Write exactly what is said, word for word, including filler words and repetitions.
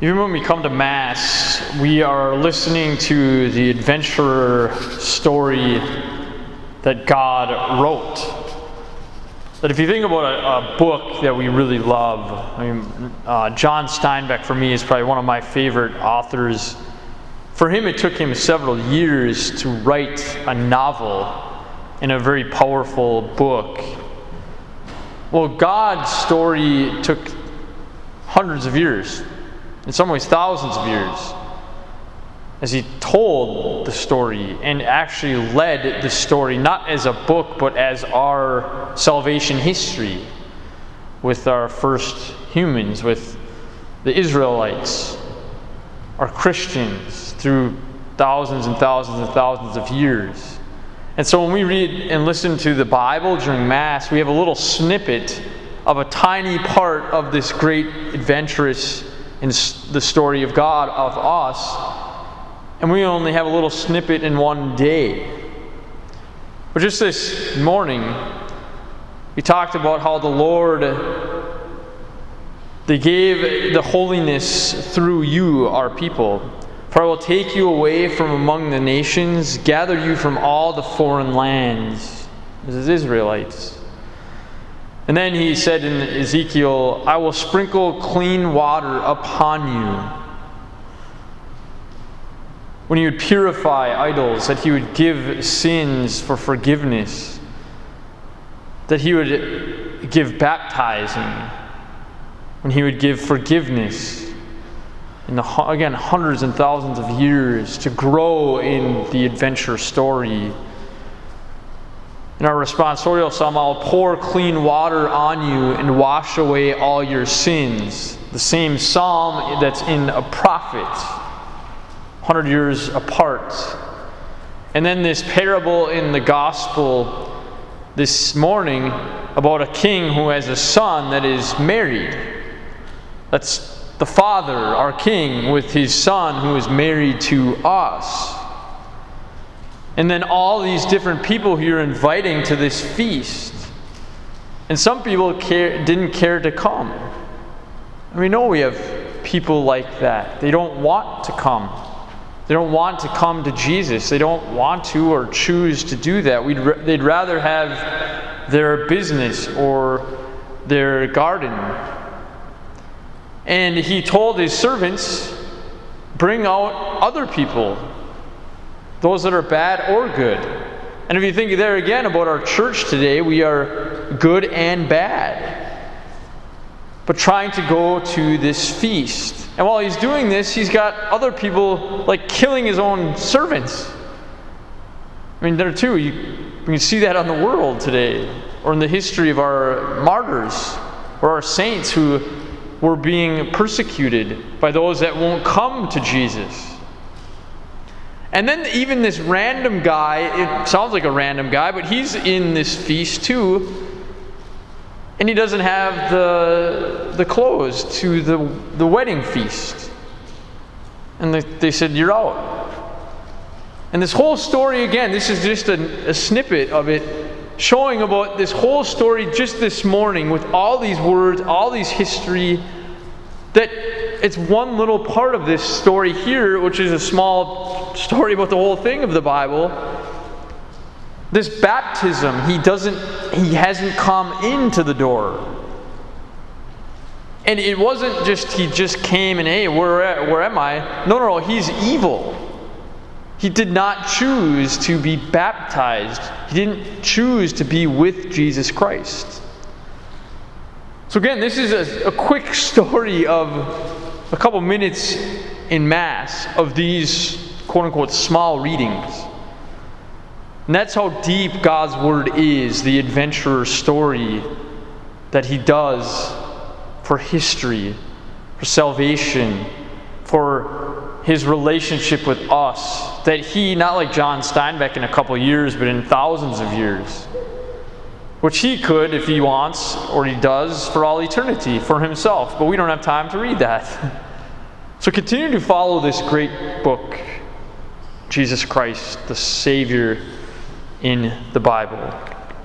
Even when we come to Mass, we are listening to the adventurer story that God wrote. That if you think about a, a book that we really love, I mean, uh, John Steinbeck for me is probably one of my favorite authors. For him, it took him several years to write a novel in a very powerful book. Well, God's story took hundreds of years, in some ways thousands of years, as he told the story and actually led the story not as a book but as our salvation history with our first humans, with the Israelites, our Christians, through thousands and thousands and thousands of years. And so when we read and listen to the Bible during Mass, we have a little snippet of a tiny part of this great adventurous in the story of God, of us, and we only have a little snippet in one day. But just this morning, we talked about how the Lord, they gave the holiness through you, our people. For I will take you away from among the nations, gather you from all the foreign lands. This is Israelites. And then he said in Ezekiel, I will sprinkle clean water upon you. When he would purify idols, that he would give sins for forgiveness, that he would give baptizing, when he would give forgiveness, in the, again, hundreds and thousands of years to grow in the adventure story. In our responsorial psalm, I'll pour clean water on you and wash away all your sins. The same psalm that's in a prophet, one hundred years apart. And then this parable in the gospel this morning about a king who has a son that is married. That's the Father, our King, with his Son who is married to us. And then all these different people who you're inviting to this feast. And some people care, didn't care to come. And we know we have people like that. They don't want to come. They don't want to come to Jesus. They don't want to or choose to do that. We'd, they'd rather have their business or their garden. And he told his servants, bring out other people, those that are bad or good. And if you think there again about our church today, we are good and bad, but trying to go to this feast. And while he's doing this, he's got other people like killing his own servants. I mean, there too, you, you can see that on the world today, or in the history of our martyrs, or our saints who were being persecuted by those that won't come to Jesus. And then even this random guy, it sounds like a random guy, but he's in this feast too, and he doesn't have the the clothes to the, the wedding feast. And they, they said, you're out. And this whole story, again, this is just a, a snippet of it, showing about this whole story just this morning with all these words, all these history, that it's one little part of this story here, which is a small story about the whole thing of the Bible. This baptism, he doesn't, he hasn't come into the door. And it wasn't just, he just came and, hey, where, where am I? No, no, no, he's evil. He did not choose to be baptized. He didn't choose to be with Jesus Christ. So again, this is a, a quick story of a couple minutes in Mass of these quote-unquote small readings. And that's how deep God's Word is, the adventurer story that He does for history, for salvation, for His relationship with us, that He, not like John Steinbeck in a couple years, but in thousands of years, which He could, if He wants, or He does, for all eternity, for Himself. But we don't have time to read that. So continue to follow this great book, Jesus Christ, the Savior in the Bible.